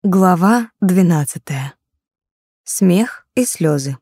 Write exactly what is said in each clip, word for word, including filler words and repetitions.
Глава двенадцатая. Смех и слезы.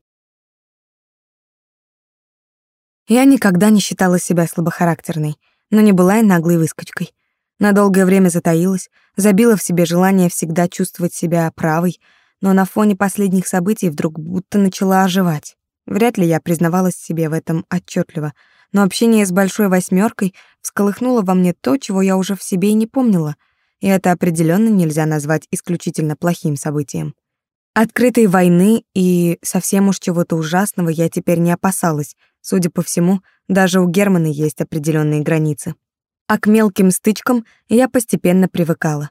Я никогда не считала себя слабохарактерной, но не была и наглой выскочкой. На долгое время затаилась, забила в себе желание всегда чувствовать себя правой, но на фоне последних событий вдруг будто начала оживать. Вряд ли я признавалась себе в этом отчетливо, но общение с большой восьмеркой всколыхнуло во мне то, чего я уже в себе и не помнила, и это определенно нельзя назвать исключительно плохим событием. Открытой войны и совсем уж чего-то ужасного я теперь не опасалась. Судя по всему, даже у Германа есть определенные границы. А к мелким стычкам я постепенно привыкала.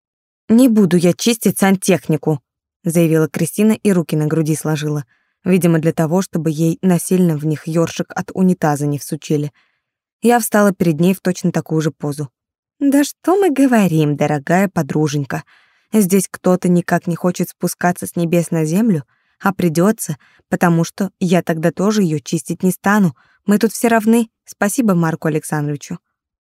«Не буду я чистить сантехнику», — заявила Кристина и руки на груди сложила, видимо, для того, чтобы ей насильно в них ёршик от унитаза не всучили. Я встала перед ней в точно такую же позу. «Да что мы говорим, дорогая подруженька? Здесь кто-то никак не хочет спускаться с небес на землю, а придется, потому что я тогда тоже ее чистить не стану. Мы тут все равны. Спасибо Марку Александровичу».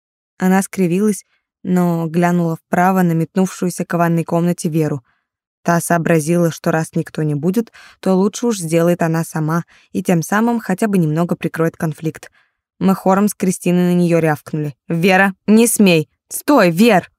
Она скривилась, но глянула вправо на метнувшуюся к ванной комнате Веру. Та сообразила, что раз никто не будет, то лучше уж сделает она сама и тем самым хотя бы немного прикроет конфликт. Мы хором с Кристиной на нее рявкнули. «Вера, не смей! Стой, Вер!»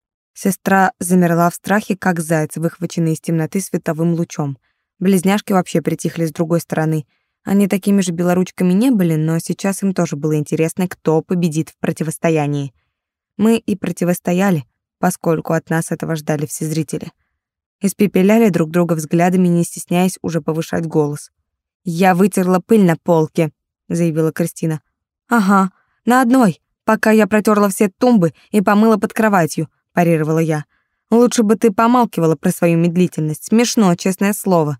Сестра замерла в страхе, как заяц, выхваченный из темноты световым лучом. Близняшки вообще притихли с другой стороны. Они такими же белоручками не были, но сейчас им тоже было интересно, кто победит в противостоянии. Мы и противостояли, поскольку от нас этого ждали все зрители. Испепеляли друг друга взглядами, не стесняясь уже повышать голос. «Я вытерла пыль на полке», — заявила Кристина. «Ага, на одной, пока я протерла все тумбы и помыла под кроватью», — парировала я. «Лучше бы ты помалкивала про свою медлительность. Смешно, честное слово.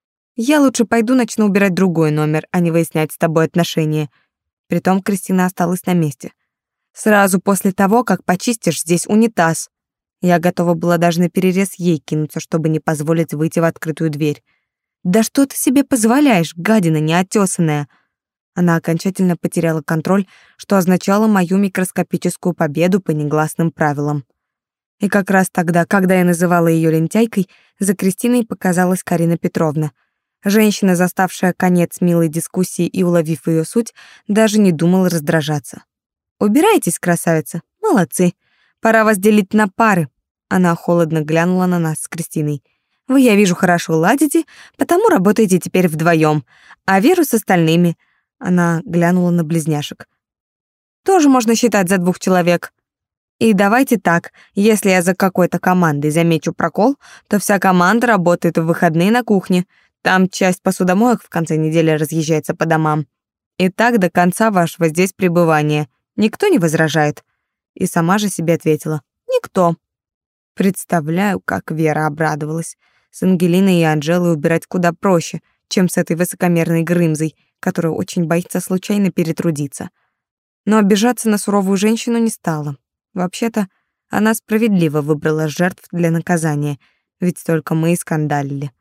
Я лучше пойду начну убирать другой номер, а не выяснять с тобой отношения». Притом Кристина осталась на месте. «Сразу после того, как почистишь здесь унитаз». Я готова была даже на перерез ей кинуться, чтобы не позволить выйти в открытую дверь. «Да что ты себе позволяешь, гадина неотесанная?» Она окончательно потеряла контроль, что означало мою микроскопическую победу по негласным правилам. И как раз тогда, когда я называла ее лентяйкой, за Кристиной показалась Карина Петровна. Женщина, заставшая конец милой дискуссии и уловив ее суть, даже не думала раздражаться. «Убирайтесь, красавица, молодцы. Пора вас делить на пары». Она холодно глянула на нас с Кристиной. «Вы, я вижу, хорошо ладите, потому работаете теперь вдвоем, а Веру с остальными». Она глянула на близняшек. «Тоже можно считать за двух человек. И давайте так, если я за какой-то командой замечу прокол, то вся команда работает в выходные на кухне. Там часть посудомоек в конце недели разъезжается по домам. И так до конца вашего здесь пребывания. Никто не возражает?» И сама же себе ответила: «Никто». Представляю, как Вера обрадовалась. С Ангелиной и Анжелой убирать куда проще, чем с этой высокомерной Грымзой, которая очень боится случайно перетрудиться. Но обижаться на суровую женщину не стала. Вообще-то, она справедливо выбрала жертв для наказания, ведь только мы и скандалили.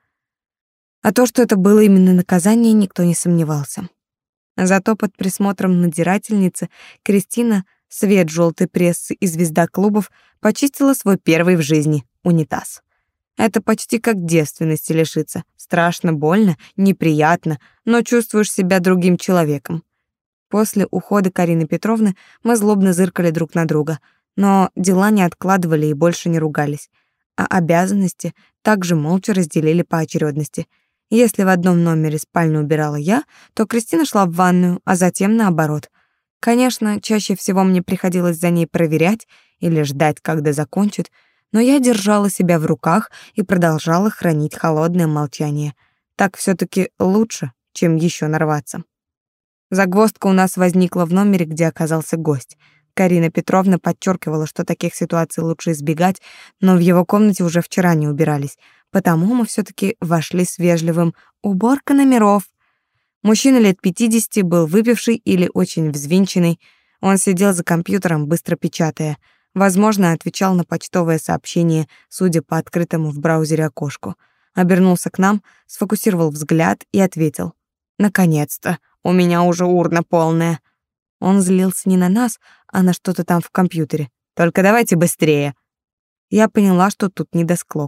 А то, что это было именно наказание, никто не сомневался. Зато под присмотром надзирательницы Кристина, свет желтой прессы и звезда клубов, почистила свой первый в жизни унитаз. Это почти как девственности лишиться. Страшно, больно, неприятно, но чувствуешь себя другим человеком. После ухода Карины Петровны мы злобно зыркали друг на друга, но дела не откладывали и больше не ругались, а обязанности также молча разделили по очередности. Если в одном номере спальню убирала я, то Кристина шла в ванную, а затем наоборот. Конечно, чаще всего мне приходилось за ней проверять или ждать, когда закончит, но я держала себя в руках и продолжала хранить холодное молчание. Так все-таки лучше, чем еще нарваться. Загвоздка у нас возникла в номере, где оказался гость. Карина Петровна подчеркивала, что таких ситуаций лучше избегать, но в его комнате уже вчера не убирались, потому мы все-таки вошли с вежливым «уборка номеров». Мужчина лет пятидесяти был выпивший или очень взвинченный. Он сидел за компьютером, быстро печатая. Возможно, отвечал на почтовое сообщение, судя по открытому в браузере окошку. Обернулся к нам, сфокусировал взгляд и ответил: «Наконец-то, у меня уже урна полная». Он злился не на нас, а на что-то там в компьютере. «Только давайте быстрее». Я поняла, что тут недосклок,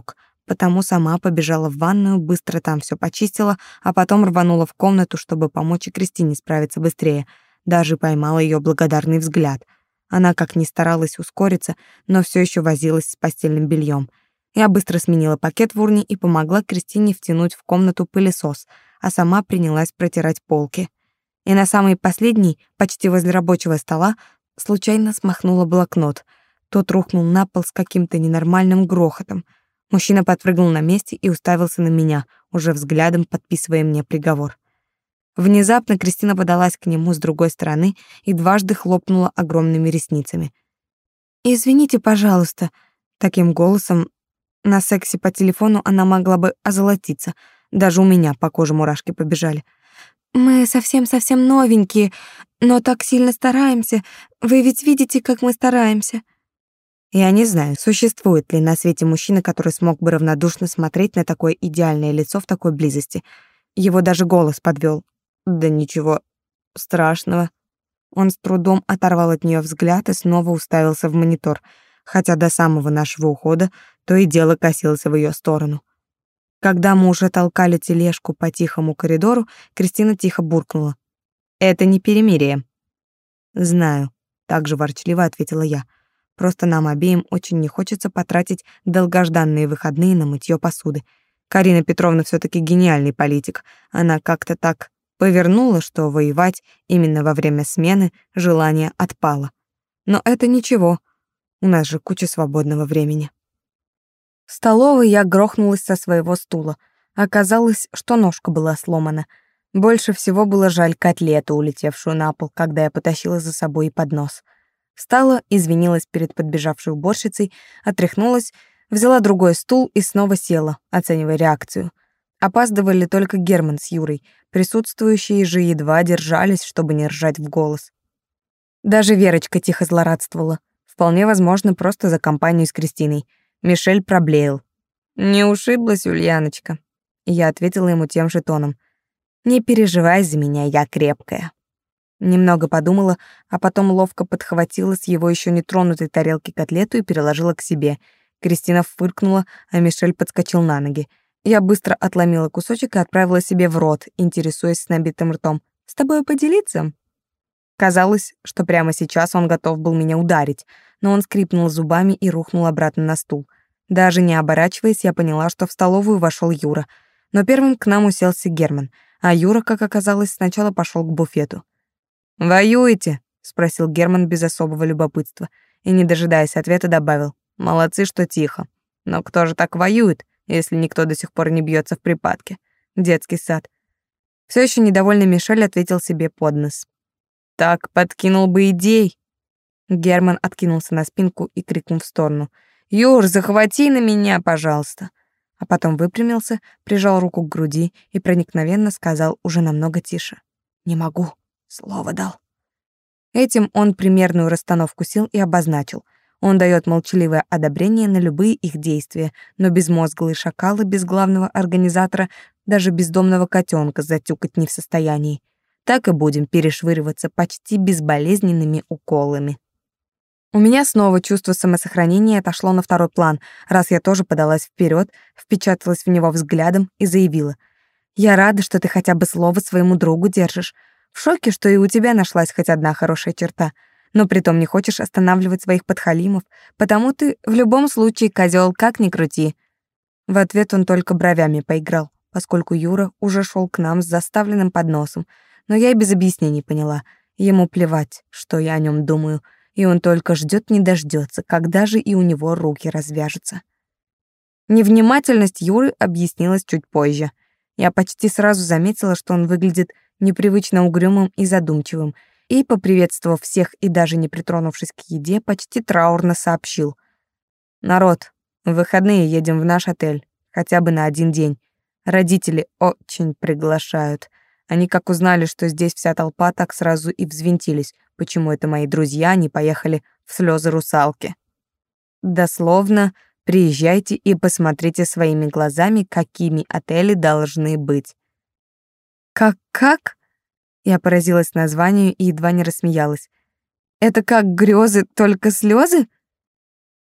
потому сама побежала в ванную, быстро там все почистила, а потом рванула в комнату, чтобы помочь и Кристине справиться быстрее. Даже поймала ее благодарный взгляд. Она как ни старалась ускориться, но все еще возилась с постельным бельем. Я быстро сменила пакет в урне и помогла Кристине втянуть в комнату пылесос, а сама принялась протирать полки. И на самый последний, почти возле рабочего стола, случайно смахнула блокнот. Тот рухнул на пол с каким-то ненормальным грохотом. Мужчина подпрыгнул на месте и уставился на меня, уже взглядом подписывая мне приговор. Внезапно Кристина подалась к нему с другой стороны и дважды хлопнула огромными ресницами. «Извините, пожалуйста», — таким голосом на сексе по телефону она могла бы озолотиться. Даже у меня по коже мурашки побежали. «Мы совсем-совсем новенькие, но так сильно стараемся. Вы ведь видите, как мы стараемся». Я не знаю, существует ли на свете мужчина, который смог бы равнодушно смотреть на такое идеальное лицо в такой близости. Его даже голос подвел. Да ничего страшного. Он с трудом оторвал от нее взгляд и снова уставился в монитор, хотя до самого нашего ухода то и дело косился в ее сторону. Когда мы уже толкали тележку по тихому коридору, Кристина тихо буркнула: «Это не перемирие». «Знаю», — также ворчливо ответила я. «Просто нам обеим очень не хочется потратить долгожданные выходные на мытье посуды. Карина Петровна все таки гениальный политик. Она как-то так повернула, что воевать именно во время смены желание отпало. Но это ничего, у нас же куча свободного времени». В столовой я грохнулась со своего стула. Оказалось, что ножка была сломана. Больше всего было жаль котлету, улетевшую на пол, когда я потащила за собой и поднос. Встала, извинилась перед подбежавшей уборщицей, отряхнулась, взяла другой стул и снова села, оценивая реакцию. Опаздывали только Герман с Юрой, присутствующие же едва держались, чтобы не ржать в голос. Даже Верочка тихо злорадствовала. Вполне возможно, просто за компанию с Кристиной. Мишель проблеял. «Не ушиблась, Ульяночка?» И я ответила ему тем же тоном. «Не переживай за меня, я крепкая». Немного подумала, а потом ловко подхватила с его еще не тронутой тарелки котлету и переложила к себе. Кристина фыркнула, а Мишель подскочил на ноги. Я быстро отломила кусочек и отправила себе в рот, интересуясь с набитым ртом. «С тобой поделиться?» Казалось, что прямо сейчас он готов был меня ударить, но он скрипнул зубами и рухнул обратно на стул. Даже не оборачиваясь, я поняла, что в столовую вошел Юра. Но первым к нам уселся Герман, а Юра, как оказалось, сначала пошел к буфету. «Воюете?» — спросил Герман без особого любопытства и, не дожидаясь ответа, добавил: «Молодцы, что тихо. Но кто же так воюет, если никто до сих пор не бьется в припадке? Детский сад». Все еще недовольный Мишель ответил себе под нос: «Так подкинул бы идей». Герман откинулся на спинку и крикнул в сторону: «Юр, захвати на меня, пожалуйста!» А потом выпрямился, прижал руку к груди и проникновенно сказал уже намного тише: «Не могу, слово дал». Этим он примерную расстановку сил и обозначил. Он дает молчаливое одобрение на любые их действия, но безмозглые шакалы без главного организатора, даже бездомного котенка затюкать не в состоянии. Так и будем перешвыриваться почти безболезненными уколами. У меня снова чувство самосохранения отошло на второй план, раз я тоже подалась вперед, впечаталась в него взглядом и заявила: «Я рада, что ты хотя бы слово своему другу держишь. В шоке, что и у тебя нашлась хоть одна хорошая черта, но притом не хочешь останавливать своих подхалимов, потому ты в любом случае козел, как ни крути». В ответ он только бровями поиграл, поскольку Юра уже шел к нам с заставленным подносом, но я и без объяснений поняла, ему плевать, что я о нем думаю, и он только ждет не дождется, когда же и у него руки развяжутся. Невнимательность Юры объяснилась чуть позже. Я почти сразу заметила, что он выглядит непривычно угрюмым и задумчивым, и, поприветствовав всех и даже не притронувшись к еде, почти траурно сообщил: «Народ, в выходные едем в наш отель, хотя бы на один день. Родители очень приглашают». Они как узнали, что здесь вся толпа, так сразу и взвинтились, почему это мои друзья не поехали в слезы русалки. Дословно: приезжайте и посмотрите своими глазами, какими отели должны быть. Как-как? Я поразилась названию и едва не рассмеялась. Это как грезы, только слезы?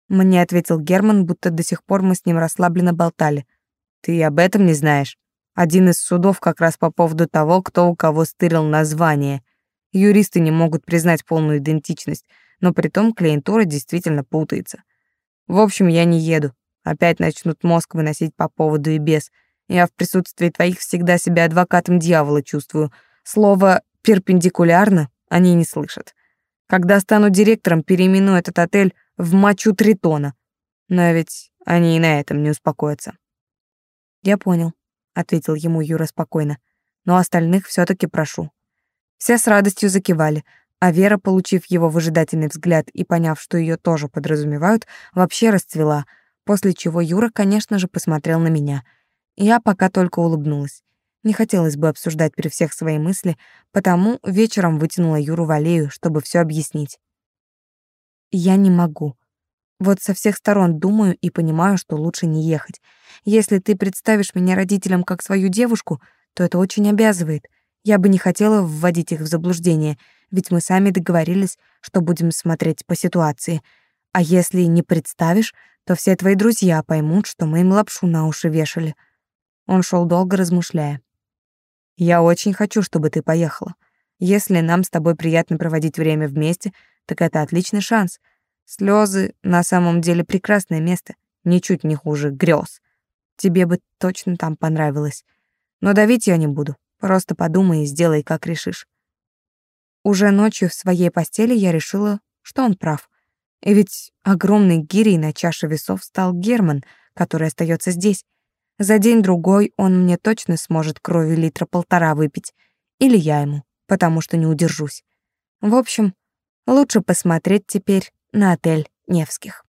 Мне ответил Герман, будто до сих пор мы с ним расслабленно болтали. Ты и об этом не знаешь? Один из судов как раз по поводу того, кто у кого стырил название. Юристы не могут признать полную идентичность, но при том клиентура действительно путается. В общем, я не еду. Опять начнут мозг выносить по поводу и без. Я в присутствии твоих всегда себя адвокатом дьявола чувствую. Слово «перпендикулярно» они не слышат. Когда стану директором, переименую этот отель в мочу Тритона. Но ведь они и на этом не успокоятся. Я понял, ответил ему Юра спокойно. Но остальных все таки прошу. Все с радостью закивали, а Вера, получив его выжидательный взгляд и поняв, что ее тоже подразумевают, вообще расцвела, после чего Юра, конечно же, посмотрел на меня. Я пока только улыбнулась. Не хотелось бы обсуждать при всех свои мысли, потому вечером вытянула Юру в аллею, чтобы все объяснить. Я не могу. Вот со всех сторон думаю и понимаю, что лучше не ехать. Если ты представишь меня родителям как свою девушку, то это очень обязывает. Я бы не хотела вводить их в заблуждение, ведь мы сами договорились, что будем смотреть по ситуации. А если не представишь, то все твои друзья поймут, что мы им лапшу на уши вешали. Он шел долго, размышляя. Я очень хочу, чтобы ты поехала. Если нам с тобой приятно проводить время вместе, так это отличный шанс. Слезы на самом деле прекрасное место, ничуть не хуже грез. Тебе бы точно там понравилось. Но давить я не буду. Просто подумай и сделай, как решишь. Уже ночью в своей постели я решила, что он прав. И ведь огромной гирей на чаше весов стал Герман, который остается здесь. За день-другой он мне точно сможет крови литра полтора выпить. Или я ему, потому что не удержусь. В общем, лучше посмотреть теперь на отель Невских.